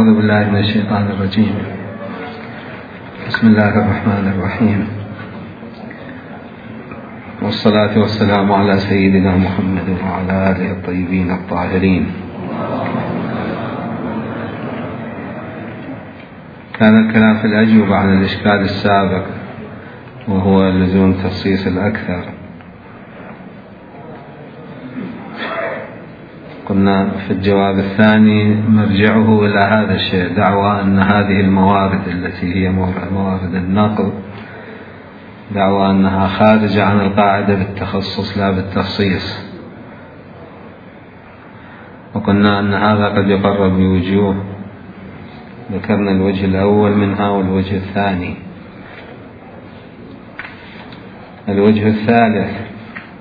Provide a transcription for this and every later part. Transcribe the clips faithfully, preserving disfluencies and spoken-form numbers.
أعوذ بالله من الشيطان الرجيم. بسم الله الرحمن الرحيم، والصلاة والسلام على سيدنا محمد وعلى آله الطيبين الطاهرين. كان الكلام في الأجوبة عن الإشكال السابق وهو لزوم تخصيص الأكثر. قلنا في الجواب الثاني مرجعه إلى هذا الشيء، دعوى أن هذه الموارد التي هي موارد النقل دعوى أنها خارجة عن القاعدة بالتخصص لا بالتخصيص. وقلنا أن هذا قد يقرر بوجوه، ذكرنا الوجه الأول منها والوجه الثاني. الوجه الثالث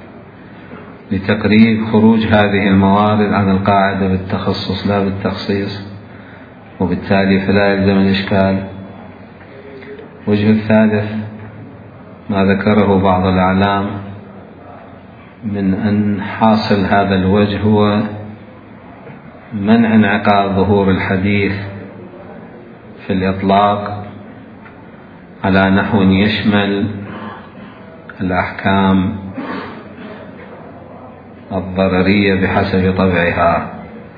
لتقريب خروج هذه الموارد عن القاعدة بالتخصص لا بالتخصيص، وبالتالي فلا يلزم الإشكال. الوجه الثالث ما ذكره بعض الأعلام من أن حاصل هذا الوجه هو منع انعقاد ظهور الحديث في الإطلاق على نحو يشمل الأحكام الضررية بحسب طبعها.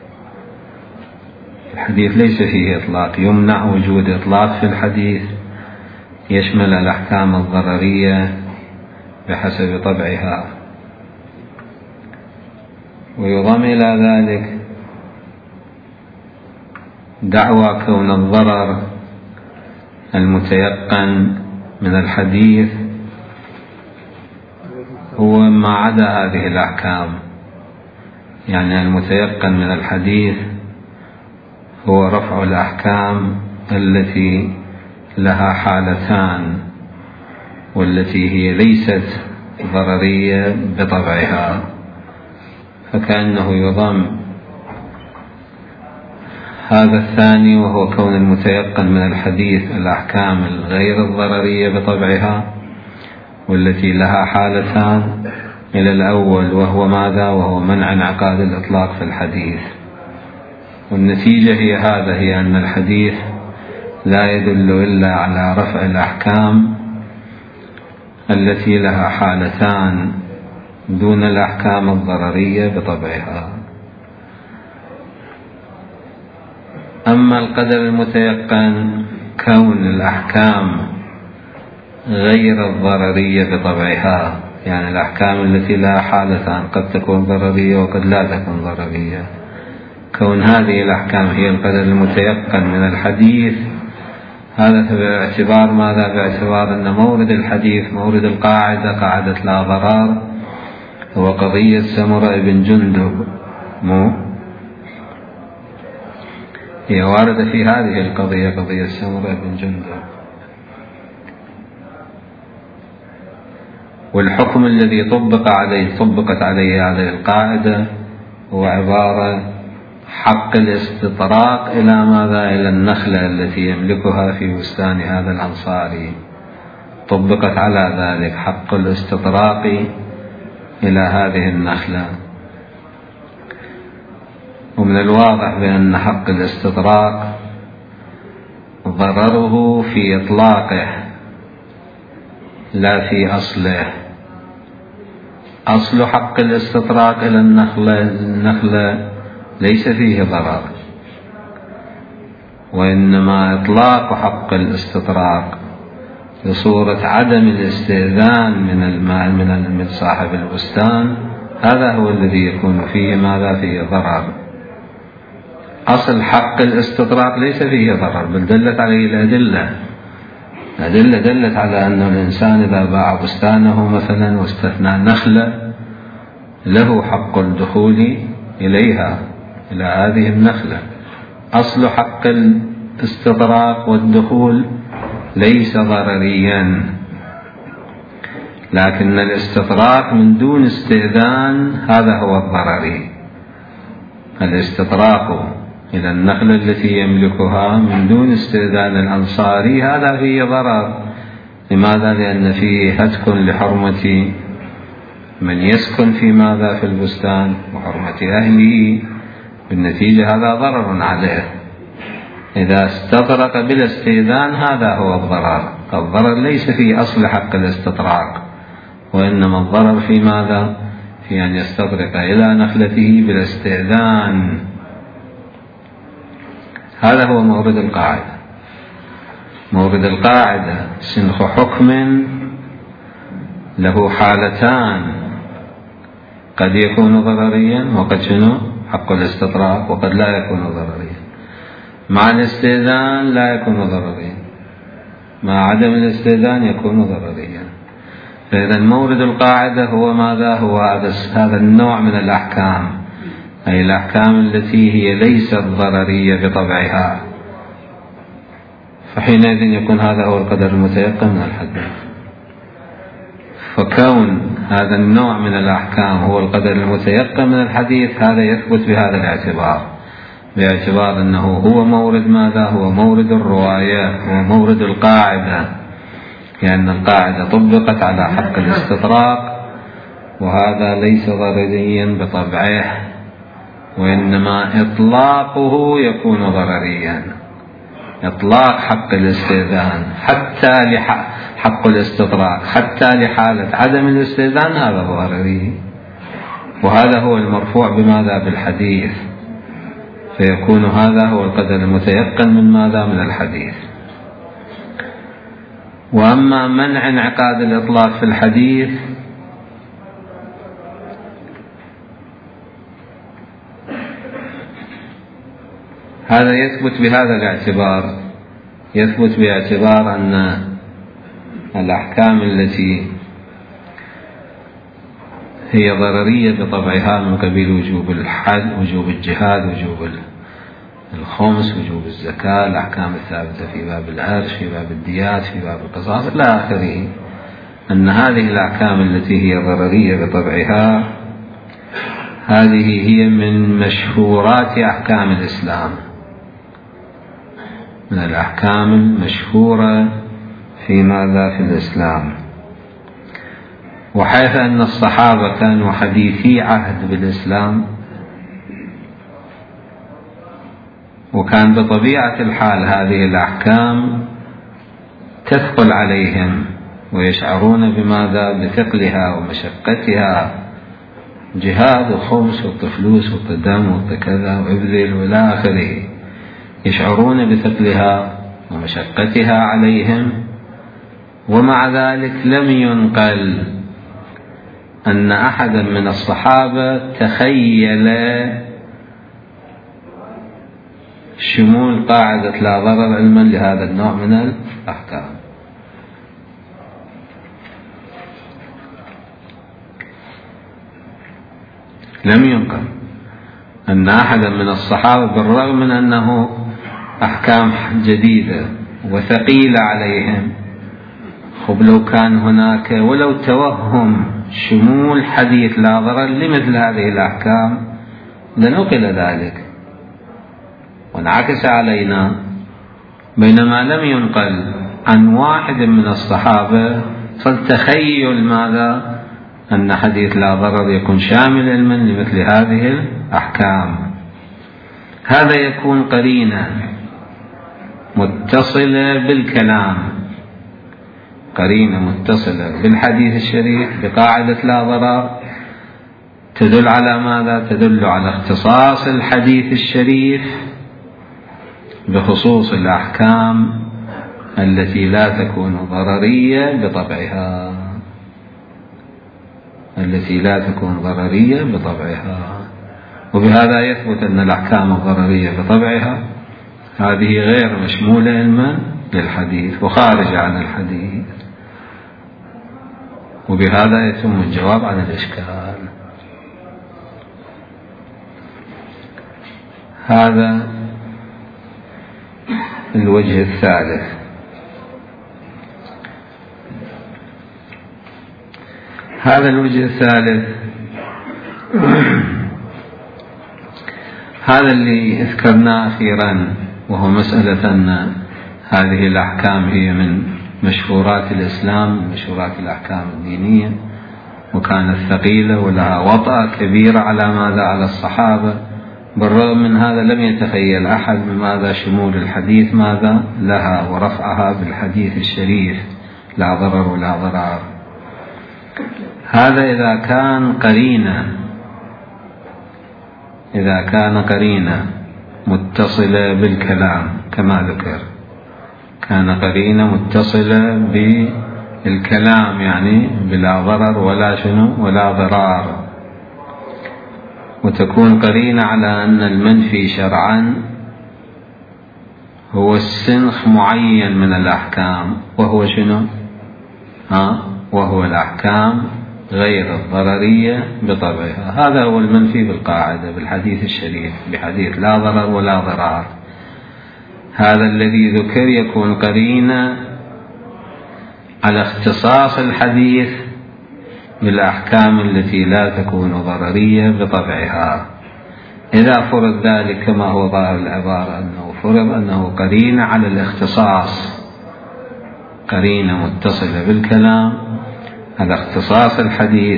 الحديث ليس فيه إطلاق، يمنع وجود إطلاق في الحديث يشمل الأحكام الضررية بحسب طبعها. ويضم إلى ذلك دعوى كون الضرر المتيقن من الحديث هو ما عدا هذه الأحكام، يعني المتيقن من الحديث هو رفع الأحكام التي لها حالتان والتي هي ليست ضررية بطبعها، فكأنه يضم هذا الثاني وهو كون المتيقن من الحديث الأحكام الغير الضررية بطبعها والتي لها حالتان إلى الأول، وهو ماذا؟ وهو منع انعقاد الإطلاق في الحديث. والنتيجة هي هذا، هي أن الحديث لا يدل إلا على رفع الأحكام التي لها حالتان دون الأحكام الضررية بطبعها. أما القدر المتيقن كون الأحكام غير الضررية بطبعها، يعني الأحكام التي لها حالتان قد تكون ضررية وقد لا تكون ضررية، كون هذه الأحكام هي القدر المتيقن من الحديث، هذا باعتبار ماذا؟ باعتبار أن مورد الحديث مورد القاعدة، قاعدة لا ضرار، هو قضية سمرة بن جندب، مو هي واردة في هذه القضية، قضية سمرة بن جندب. والحكم الذي طبق عليه طبقت عليه هذه القاعدة هو عبارة حق الاستطراق إلى ماذا؟ إلى النخلة التي يملكها في بستان هذا الأنصاري، طبقت على ذلك حق الاستطراق إلى هذه النخلة. ومن الواضح بأن حق الاستطراق ضرره في إطلاقه لا في أصله. أصل حق الاستطراق إلى النخلة النخلة ليس فيه ضرر، وإنما إطلاق حق الاستطراق بصورة عدم الاستئذان من المال من صاحب البستان، هذا هو الذي يكون فيه ماذا؟ فيه ضرر. أصل حق الاستطراق ليس فيه ضرر، بل دلت عليه الأدلة. الأدلة دلت على أن الإنسان إذا باع بستانه مثلا واستثنى نخلة له حق الدخول إليها، إلى هذه النخلة. أصل حق الاستطراق والدخول ليس ضرريا، لكن الاستطراق من دون استئذان هذا هو الضرري. الاستطراق إلى النخلة التي يملكها من دون استئذان الأنصاري هذا فيه ضرر. لماذا؟ لأن فيه هتك لحرمة من يسكن في ماذا؟ في البستان وحرمة أهله، بالنتيجة هذا ضرر عليه. إذا استطرق بلا استئذان هذا هو الضرر. الضرر ليس في أصل حق الاستطراق، وإنما الضرر في ماذا؟ في أن يستطرق إلى نخلته بلا استئذان. هذا هو مورد القاعدة. مورد القاعدة سنخ حكم له حالتان، قد يكون ضرريا وقد شنو حق الاستطراق، وقد لا يكون ضرريا. مع الاستئذان لا يكون ضرريا، مع عدم الاستئذان يكون ضرريا. فإذا مورد القاعدة هو ماذا؟ هو هذا النوع من الأحكام، أي الأحكام التي هي ليست ضررية بطبعها، فحينئذ يكون هذا هو القدر المتيقن من الحديث. فكون هذا النوع من الأحكام هو القدر المتيقن من الحديث، هذا يثبت بهذا الاعتبار، باعتبار أنه هو مورد ماذا؟ هو مورد الرواية، هو مورد القاعدة، لأن القاعدة طبقت على حق الاستطراق، وهذا ليس ضرريا بطبعه، وإنما إطلاقه يكون ضرريا. إطلاق حق الاستئذان حتى لحق الاستطراق حتى لحالة عدم الاستئذان هذا ضرري، وهذا هو المرفوع بماذا؟ بالحديث. فيكون هذا هو القدر المتيقن من ماذا؟ من الحديث. وأما منع انعقاد الإطلاق في الحديث هذا يثبت بهذا الاعتبار، يثبت باعتبار أن الأحكام التي هي ضررية بطبعها من قبيل وجوب الحد، وجوب الجهاد، وجوب الخمس، وجوب الزكاة، الأحكام الثابتة في باب العرش، في باب الديات، في باب القصاص إلى آخره، أن هذه الأحكام التي هي ضررية بطبعها هذه هي من مشهورات أحكام الإسلام، من الأحكام المشهورة في ماذا؟ في الإسلام. وحيث أن الصحابة كانوا حديثي عهد بالإسلام، وكان بطبيعة الحال هذه الأحكام تثقل عليهم ويشعرون بماذا؟ بثقلها ومشقتها، جهاد وخمس وطفلوس وقدام وكذا وابذل والى آخره، يشعرون بثقلها ومشقتها عليهم، ومع ذلك لم ينقل أن أحدا من الصحابة تخيل شمول قاعدة لا ضرر علما لهذا النوع من الأحكام. لم ينقل أن أحدا من الصحابة بالرغم من أنه أحكام جديدة وثقيلة عليهم، خب لو كان هناك ولو توهم شمول حديث لا ضرر لمثل هذه الأحكام لنقل ذلك وانعكس علينا، بينما لم ينقل عن واحد من الصحابة فالتخيل ماذا؟ أن حديث لا ضرر يكون شامل علما لمثل هذه الأحكام. هذا يكون قرينة متصلة بالكلام، قرينة متصلة بالحديث الشريف بقاعدة لا ضرر، تدل على ماذا؟ تدل على اختصاص الحديث الشريف بخصوص الأحكام التي لا تكون ضررية بطبعها، التي لا تكون ضررية بطبعها. وبهذا يثبت أن الأحكام الضررية بطبعها هذه غير مشمولة علما للحديث وخارجة عن الحديث، وبهذا يتم الجواب عن الإشكال. هذا الوجه الثالث. هذا الوجه الثالث هذا اللي ذكرناه أخيرا، وهو مسألة أن هذه الأحكام هي من مشهورات الإسلام، مشهورات الأحكام الدينية، وكانت ثقيلة ولها وطأة كبيرة على ماذا؟ على الصحابة، بالرغم من هذا لم يتخيل أحد ماذا شمول الحديث ماذا لها ورفعها بالحديث الشريف لا ضرر ولا ضرار. هذا إذا كان قرينة إذا كان قرينة متصلة بالكلام كما ذكر، كان قرينة متصلة بالكلام يعني بلا ضرر ولا شنو ولا ضرار، وتكون قرينة على أن المنفي شرعا هو السنخ معين من الأحكام، وهو شنو ها وهو الأحكام غير الضررية بطبعها. هذا هو المنفي بالقاعدة بالحديث الشريف بحديث لا ضرر ولا ضرار. هذا الذي ذكر يكون قرينة على اختصاص الحديث بالأحكام التي لا تكون ضررية بطبعها. إذا فرض ذلك كما هو ظاهر العبارة أنه فرض أنه قرينة على الاختصاص، قرينة متصلة بالكلام على اختصاص الحديث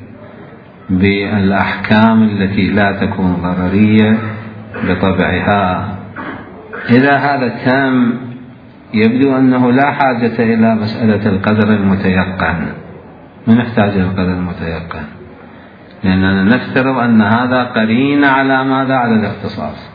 بالأحكام التي لا تكون ضررية بطبعها. إذا هذا تام يبدو أنه لا حاجة إلى مسألة القدر المتيقن. من نحتاج إلى القدر المتيقن؟ لأننا نفترض أن هذا قرينة على ماذا؟ على الاختصاص.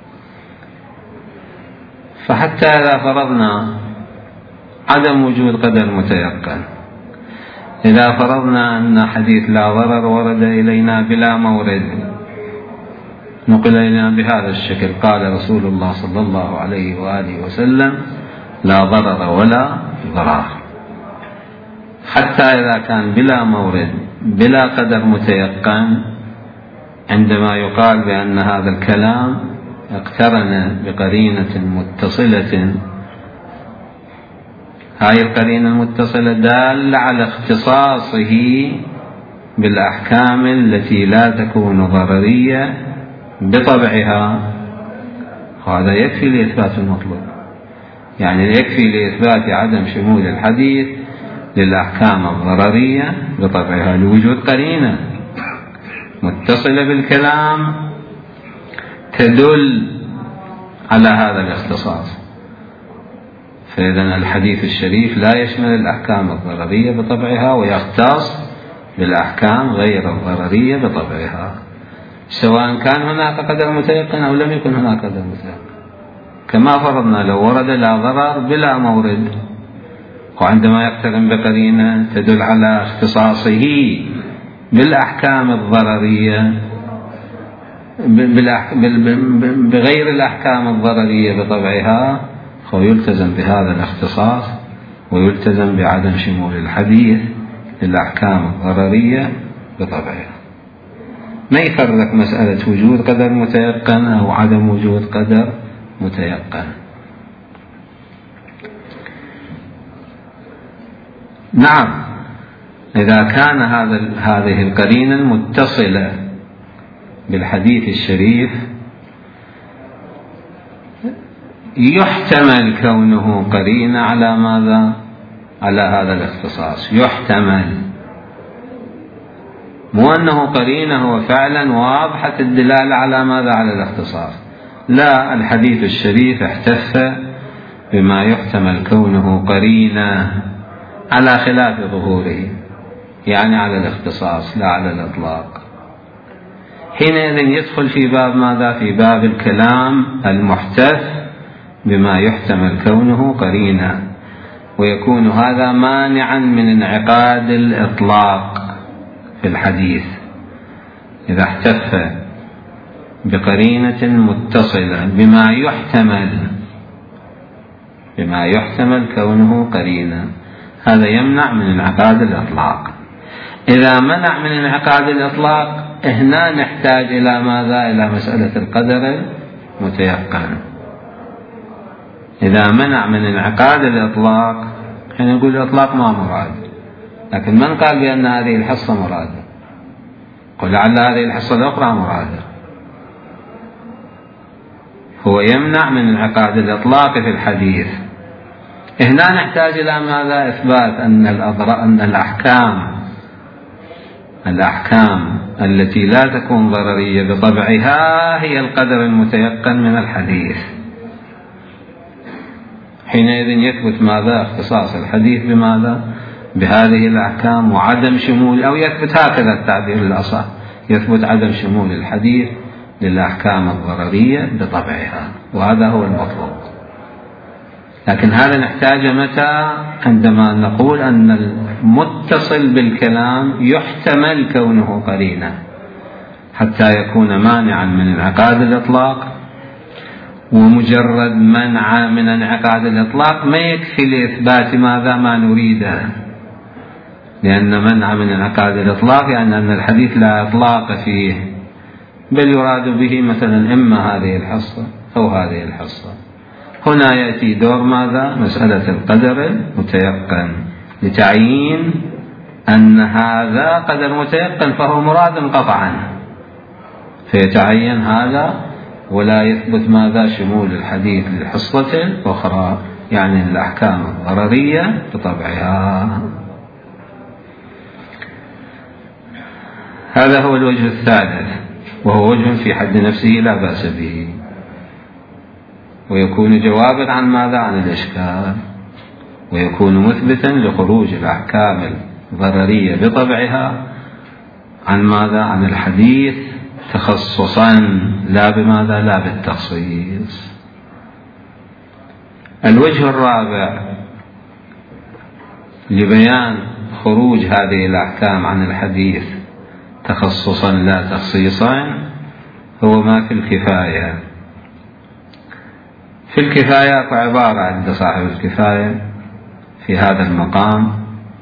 فحتى إذا فرضنا عدم وجود قدر متيقن، إذا فرضنا أن حديث لا ضرر ورد إلينا بلا مورد، نقل إلينا بهذا الشكل: قال رسول الله صلى الله عليه وآله وسلم لا ضرر ولا ضرار. حتى إذا كان بلا مورد بلا قدر متيقن، عندما يقال بأن هذا الكلام اقترن بقرينة متصلة، هاي القرينة المتصلة دالة على اختصاصه بالأحكام التي لا تكون ضررية بطبعها، هذا يكفي لإثبات المطلوب. يعني يكفي لإثبات عدم شمول الحديث للأحكام الضررية بطبعها لوجود قرينة متصلة بالكلام تدل على هذا الاختصاص. فإذا الحديث الشريف لا يشمل الأحكام الضررية بطبعها ويختص بالأحكام غير الضررية بطبعها، سواء كان هناك قدر متيقن أو لم يكن هناك قدر متيقن. كما فرضنا لو ورد لا ضرر بلا مورد، وعندما يقترن بقرينة تدل على اختصاصه بالأحكام الضررية بغير الأحكام الضررية بطبعها، ويلتزم بهذا الاختصاص ويلتزم بعدم شمول الحديث للأحكام الضررية بطبعها. ما يفرق مسألة وجود قدر متيقن أو عدم وجود قدر متيقن. نعم، إذا كان هذا هذه القرينة المتصلة بالحديث الشريف يحتمل كونه قرينة على ماذا؟ على هذا الاختصاص. يحتمل، مو أنه قرينة هو فعلا واضحة الدلالة على ماذا؟ على الاختصاص. لا، الحديث الشريف احتف بما يحتمل كونه قرينة على خلاف ظهوره، يعني على الاختصاص لا على الإطلاق. حينئذ يدخل في باب ماذا؟ في باب الكلام المحتف بما يحتمل كونه قرينة، ويكون هذا مانعا من انعقاد الإطلاق في الحديث. إذا احتف بقرينة متصلة بما يحتمل بما يحتمل كونه قرينة، هذا يمنع من انعقاد الإطلاق. إذا منع من انعقاد الإطلاق، هنا نحتاج إلى ماذا؟ إلى مسألة القدر المتيقن. إذا منع من انعقاد الإطلاق، حين نقول الإطلاق ما مراد، لكن من قال بأن هذه الحصة مرادة؟ قل لعل هذه الحصة الأخرى مرادة. هو يمنع من انعقاد الإطلاق في الحديث. هنا نحتاج إلى ماذا؟ إثبات أن الأضرار أن الأحكام الأحكام التي لا تكون ضررية بطبعها هي القدر المتيقن من الحديث. حينئذ يثبت ماذا؟ اختصاص الحديث بماذا؟ بهذه الأحكام، وعدم شمول، أو يثبت هكذا التعبير الأصح، يثبت عدم شمول الحديث للأحكام الضررية بطبعها، وهذا هو المطلوب. لكن هذا نحتاج متى؟ عندما نقول أن المتصل بالكلام يحتمل كونه قرينا حتى يكون مانعا من انعقاد الإطلاق، ومجرد منع من انعقاد الإطلاق ما يكفي لإثبات ماذا؟ ما نريده، لأن منع من انعقاد الإطلاق يعني أن الحديث لا إطلاق فيه، بل يراد به مثلا إما هذه الحصة أو هذه الحصة. هنا يأتي دور ماذا؟ مسألة القدر المتيقن لتعيين أن هذا قدر متيقن فهو مراد قطعا، فيتعين هذا ولا يثبت ماذا؟ شمول الحديث للحصة الأخرى، يعني الأحكام الضررية بطبعها. هذا هو الوجه الثالث، وهو وجه في حد نفسه لا بأس به، ويكون جوابا عن ماذا؟ عن الإشكال، ويكون مثبتا لخروج الأحكام الضررية بطبعها عن ماذا؟ عن الحديث تخصصا، لا بماذا؟ لا بالتخصيص. الوجه الرابع لبيان خروج هذه الأحكام عن الحديث تخصصا لا تخصيصا هو ما في الكفاية. في الكفاية عبارة عند صاحب الكفاية في هذا المقام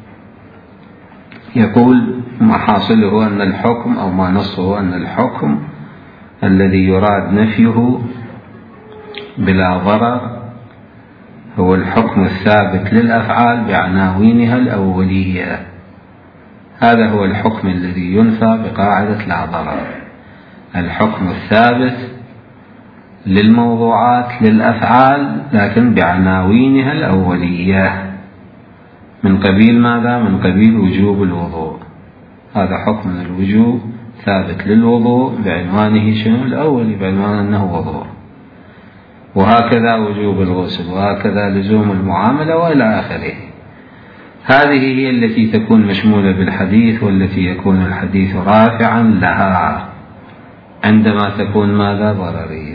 يقول ما حاصله أن الحكم، أو ما نصه أن الحكم الذي يراد نفيه بلا ضرر هو الحكم الثابت للأفعال بعناوينها الأولية. هذا هو الحكم الذي ينفى بقاعدة لا ضرر، الحكم الثابت للموضوعات للأفعال لكن بعناوينها الأولية، من قبيل ماذا؟ من قبيل وجوب الوضوء. هذا حكم الوجوب ثابت للوضوء بعنوانه شنو؟ الأولي، بعنوان أنه وضوء، وهكذا وجوب الغسل، وهكذا لزوم المعاملة وإلى آخره. هذه هي التي تكون مشمولة بالحديث، والتي يكون الحديث رافعا لها عندما تكون ماذا؟ ضررية.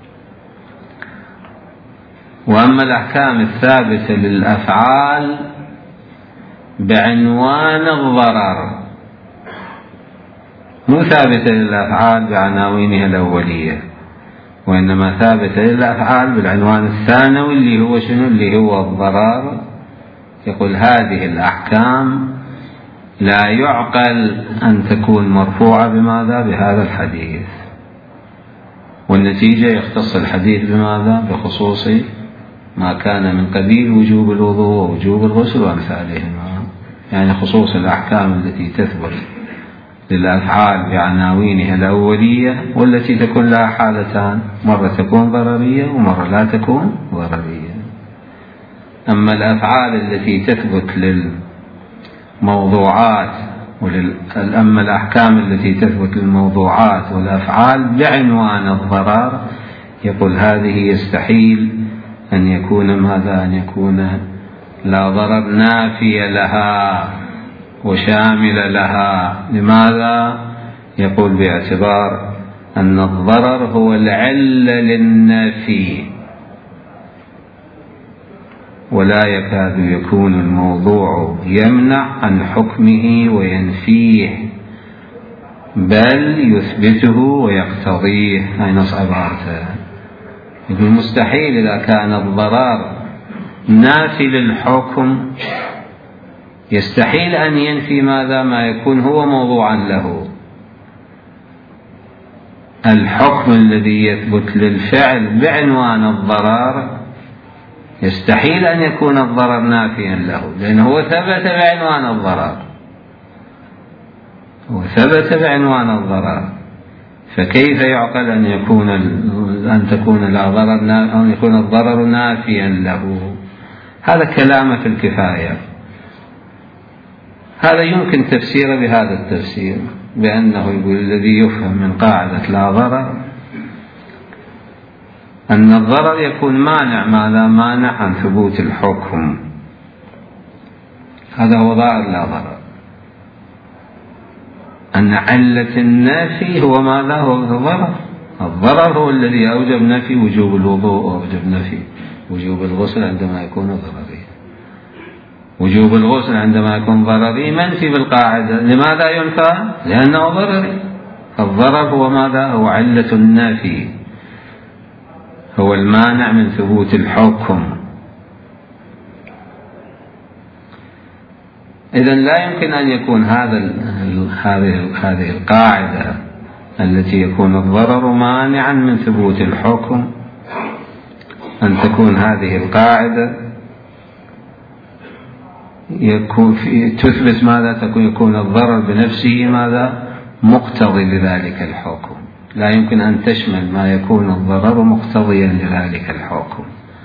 وأما الأحكام الثابتة للأفعال بعنوان الضرر، مو ثابتة للأفعال بعناوينها الأولية، وإنما ثابتة للأفعال بالعنوان الثانوي اللي هو شنو؟ اللي هو الضرر. يقول هذه الأحكام لا يعقل أن تكون مرفوعة بماذا؟ بهذا الحديث، والنتيجة يختص الحديث بماذا؟ بخصوص ما كان من قبيل وجوب الوضوء ووجوب الغسل وأمثالهما، يعني خصوص الأحكام التي تثبت للأفعال بعناوينها الأولية، والتي تكون لها حالتان، مرة تكون ضررية ومرة لا تكون ضررية. أما الأفعال التي تثبت للموضوعات ولل... أما الأحكام التي تثبت للموضوعات والأفعال بعنوان الضرر، يقول هذه يستحيل أن يكون ماذا؟ أن يكون لا ضرر نافية لها وشامل لها. لماذا؟ يقول باعتبار أن الضرر هو العلة للنفي، ولا يكاد يكون الموضوع يمنع عن حكمه وينفيه، بل يثبته ويقتضيه. هاي نص عبارته. يقول مستحيل إذا كان الضرر نافي للحكم يستحيل أن ينفي ماذا؟ ما يكون هو موضوعا له. الحكم الذي يثبت للفعل بعنوان الضرر يستحيل أن يكون الضرر نافيا له، لأنه هو ثبت بعنوان الضرر، هو ثبت بعنوان الضرر، فكيف يعقل أن يكون أن تكون لا ضرر أن يكون الضرر نافيا له؟ هذا كلام في الكفاية. هذا يمكن تفسيره بهذا التفسير، بأنه يقول الذي يفهم من قاعدة لا ضرر أن الضرر يكون مانع ماذا؟ مانع عن ثبوت الحكم. هذا هو ظاهر لا ضرر، أن علة النفي هو ماذا؟ هو الضرر. الضرر هو الذي أوجب نفي وجوب الوضوء وأوجب نفي وجوب الغسل عندما يكون ضرري. وجوب الغسل عندما يكون ضرري منفي بالقاعدة. لماذا ينفى؟ لأنه ضرري. الضرر هو ماذا؟ هو علة النفي، هو المانع من ثبوت الحكم. إذن لا يمكن أن يكون هذا هذه هذه القاعدة التي يكون الضرر مانعا من ثبوت الحكم، أن تكون هذه القاعدة يكون في تثبت ماذا؟ تكون يكون الضرر بنفسه ماذا؟ مقتضي لذلك الحكم. لا يمكن أن تشمل ما يكون الضرر مقتضيا لذلك الحكم.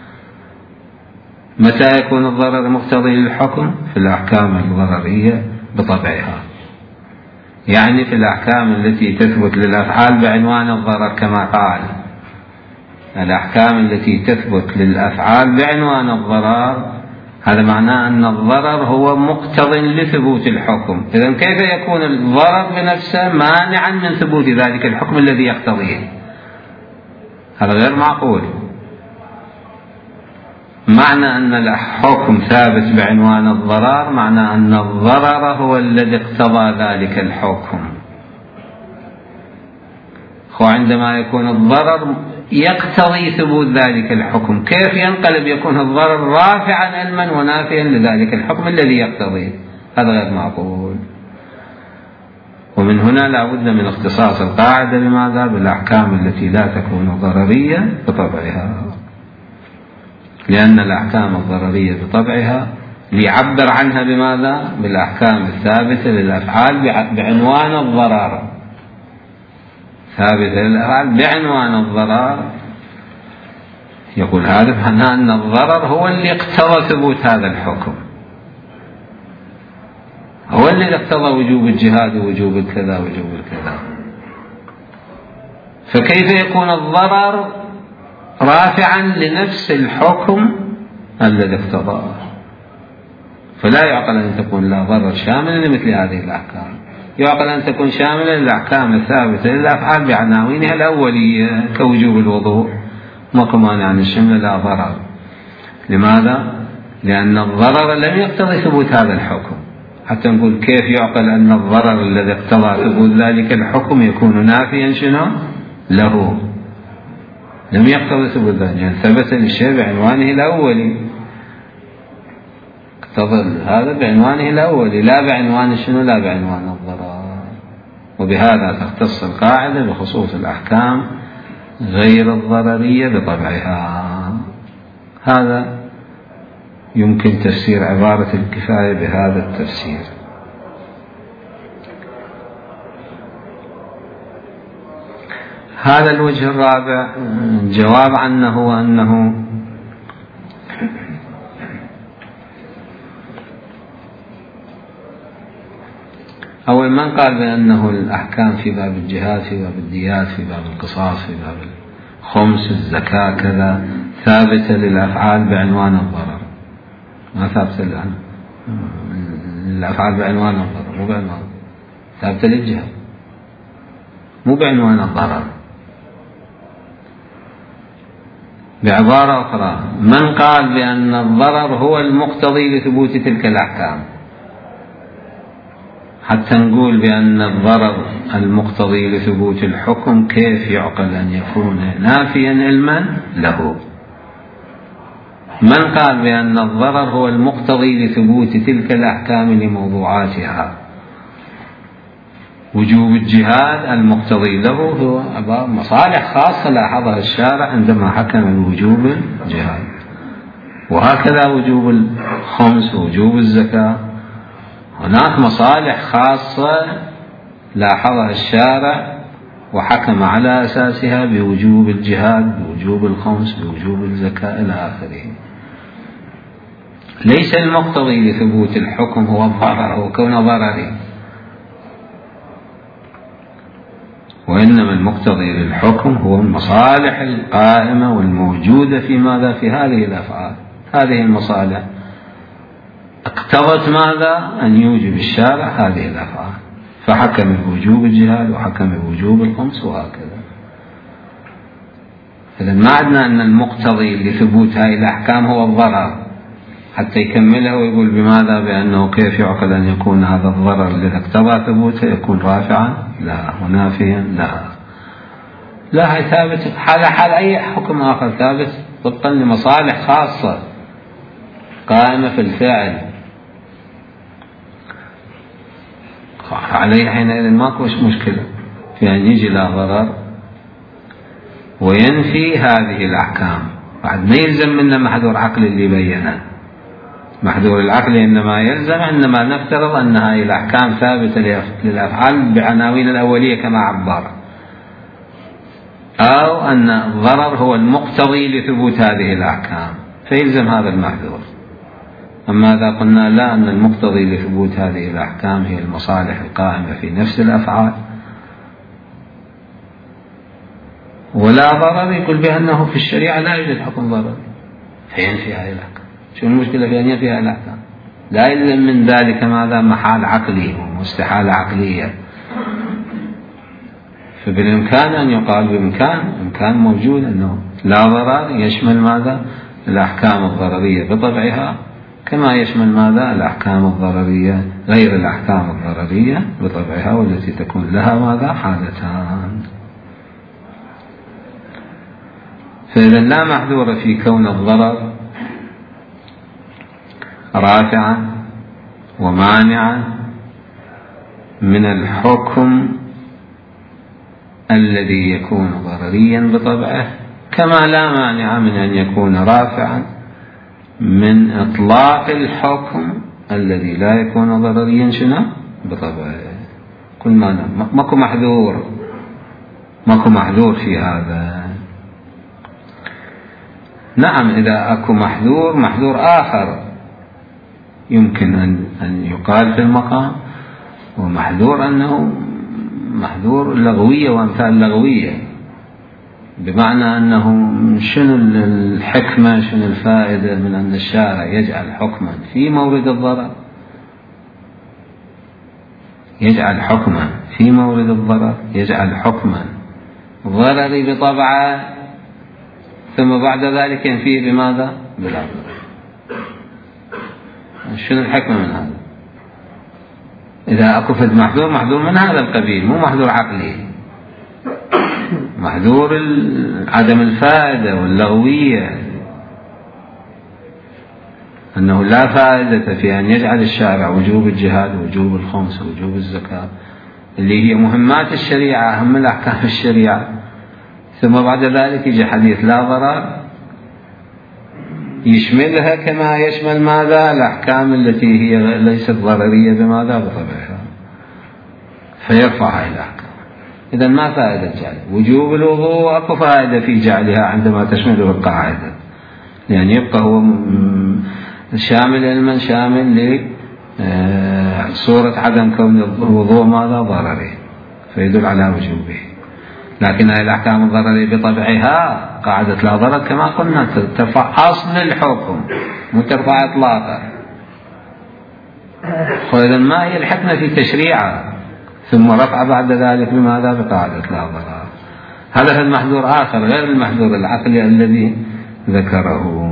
متى يكون الضرر مقتضي للحكم؟ في الأحكام الضررية بطبعها، يعني في الأحكام التي تثبت للأفعال بعنوان الضرر، كما قال الأحكام التي تثبت للأفعال بعنوان الضرر، هذا معناه أن الضرر هو مقتض لثبوت الحكم. إذن كيف يكون الضرر بنفسه مانعا من ثبوت ذلك الحكم الذي يقتضيه؟ هذا غير معقول. معنى أن الحكم ثابت بعنوان الضرر معنى أن الضرر هو الذي اقتضى ذلك الحكم. وعندما يكون الضرر يقتضي ثبوت ذلك الحكم، كيف ينقلب يكون الضرر رافعا علما ونافيا لذلك الحكم الذي يقتضيه؟ هذا غير معقول. ومن هنا لا بد من اختصاص القاعدة بماذا؟ بالأحكام التي لا تكون ضررية بطبعها، لأن الأحكام الضررية بطبعها ليعبر عنها بماذا؟ بالأحكام الثابتة للأفعال بعنوان الضرر، ثابتة للأفعال بعنوان الضرر. يقول هذا معناه أن الضرر هو اللي اقتضى ثبوت هذا الحكم، هو اللي اقتضى وجوب الجهاد ووجوب الكذا ووجوب الكذا. فكيف يكون الضرر رافعا لنفس الحكم الذي اقتضاه؟ فلا يعقل أن تكون لا ضرر شاملا لمثل هذه الأحكام. يعقل أن تكون شاملة للأحكام الثابتة للأفعال بعناوينها الأولية كوجوب الوضوء، ماكو مانع عن الشمل لا ضرر. لماذا؟ لأن الضرر لم يقتضي ثبوت هذا الحكم. حتى نقول كيف يعقل أن الضرر الذي اقتضى ثبوت ذلك الحكم يكون نافيا شنو له؟ لم يقتضي ثبوت ذلك، يعني ثبت الشيء بعنوانه الأولي، اقتضى هذا بعنوانه الأولي لا بعنوان شنو؟ لا بعنوان الضرر. وبهذا تختص القاعدة بخصوص الأحكام غير الضررية بطبعها. هذا يمكن تفسير عبارة الكفاية بهذا التفسير. هذا الوجه الرابع الجواب عنه هو أنه أول من قال بأنه الأحكام في باب الجهاد في باب الديات في باب القصاص في باب الخمس الزكاة كذا ثابتة للأفعال بعنوان الضرر، ما ثابتة للأفعال بعنوان الضرر، مو بعنوان ثابتة للجهاد مو بعنوان الضرر. بعبارة أخرى من قال بأن الضرر هو المقتضي لثبوت تلك الأحكام، حتى نقول بأن الضرر المقتضي لثبوت الحكم كيف يعقل أن يكون نافيا علما له؟ من قال بأن الضرر هو المقتضي لثبوت تلك الأحكام لموضوعاتها، وجوب الجهاد المقتضي له هو مصالح خاصة لاحظها الشارع عندما حكم بوجوب الجهاد، وهكذا وجوب الخمس ووجوب الزكاة هناك مصالح خاصة لاحظها الشارع وحكم على أساسها بوجوب الجهاد بوجوب الخمس بوجوب الزكاة إلى آخره. ليس المقتضي لثبوت الحكم هو الضرر، هو كون ضرري، وإنما المقتضي للحكم هو المصالح القائمة والموجودة في ماذا؟ في هذه الأفعال. هذه المصالح اقتضت ماذا؟ أن يوجب الشارع هذه الأفعال، فحكم بوجوب الجهاد وحكم بوجوب الخمس وهكذا. إذن ما عندنا أن المقتضي لثبوت هذه الأحكام هو الضرر حتى يكمله ويقول بماذا؟ بأنه كيف يعقل أن يكون هذا الضرر الذي اقتضى ثبوته يكون رافعا؟ لا. ونافيا؟ لا. لا، هي ثابت حال حال أي حكم آخر، ثابت طبقا لمصالح خاصة قائمة في الفعل، عليه حينئذ ماكو مشكلة في أن يجي لا ضرر وينفي هذه الأحكام. بعد ما يلزم منا محذور عقلي اللي بينه. محذور العقل إنما يلزم إنما نفترض أن هذه الأحكام ثابتة للأفعال بعناوين الأولية كما عبر، أو أن الضرر هو المقتضي لثبوت هذه الأحكام فيلزم هذا المحذور. أما إذا قلنا لا، أن المقتضي لثبوت هذه الأحكام هي المصالح القائمة في نفس الأفعال ولا ضرر، يقول بأنه في الشريعة لا يوجد حكم ضرر فينفي هذه الأحكام. شو المشكلة في أن ينفي هذه الأحكام؟ لا يلزم من ذلك ماذا؟ محال عقلي ومستحالة عقلية. فبالإمكان أن يقال بإمكان إمكان موجود أنه لا ضرر يشمل ماذا؟ الأحكام الضررية بطبعها، كما يشمل ماذا؟ الأحكام الضررية غير الأحكام الضررية بطبعها، والتي تكون لها ماذا؟ حالتان. فإذا لا محذور في كون الضرر رافعا ومانعا من الحكم الذي يكون ضرريا بطبعه، كما لا مانع من أن يكون رافعا من إطلاق الحكم الذي لا يكون ضرريا شنو بطبعه. كل ما ماكو محذور، ماكو محذور في هذا. نعم، إذا أكو محذور محذور آخر يمكن أن أن يقال في المقام، ومحذور أنه محذور لغوية وأمثال لغوية، بمعنى أنه شنو الحكمة، شنو الفائدة من أن الشارع يجعل حكما في مورد الضرر، يجعل حكما في مورد الضرر، يجعل حكما ضرري بطبعه، ثم بعد ذلك ينفيه بماذا؟ بالضرر. شنو الحكمة من هذا؟ إذا أكو فد محذور محذور من هذا القبيل، مو محذور عقلي، محذور عدم الفائدة واللغوية، أنه لا فائدة في أن يجعل الشارع وجوب الجهاد ووجوب الخمس ووجوب الزكاة اللي هي مهمات الشريعة، أهم الأحكام الشريعة، ثم بعد ذلك يجي حديث لا ضرر يشملها كما يشمل ماذا؟ الأحكام التي هي ليست ضررية بماذا؟ بطبعها، فيرفع هذه الأحكام. إذا ما فائدة جعل وجوب الوضوء؟ أكو فائدة في جعلها عندما تشمله القاعدة، يعني يبقى هو شامل علما شامل لصورة عدم كون الوضوء ماذا؟ ضرري، فيدل على وجوبه. لكن هذه الأحكام الضررية بطبعها قاعدة لا ضرر كما قلنا ترفع أصل الحكم مو ترفع إطلاقا. فإذا ما هي الحكمة في تشريعها ثم رفع بعد ذلك بماذا؟ بقاعدة لا ضرر. هذا المحذور آخر غير المحذور العقلي الذي ذكره.